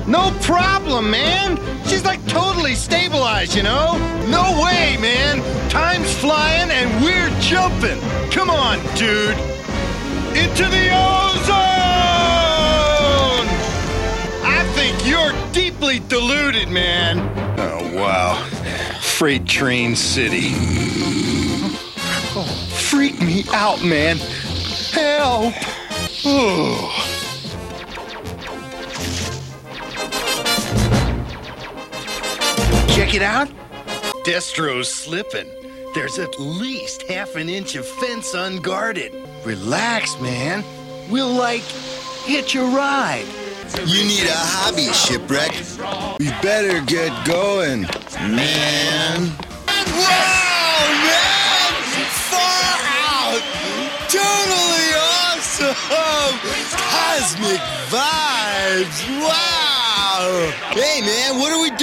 No problem, man. She's like totally stabilized, you know? No way, man. Time's flying and we're jumping. Come on, dude. Into the ozone! I think you're deeply deluded, man. Oh, wow. Freight Train City. Oh, freak me out, man. Help! Oh. Check it out. Destro's slipping. There's at least half an inch of fence unguarded. Relax, man. We'll, hitch a ride. You need a hobby, Shipwreck. We better get going, man. Wow, man! Far out! Totally awesome! Cosmic vibes! Wow! Hey, man, what are we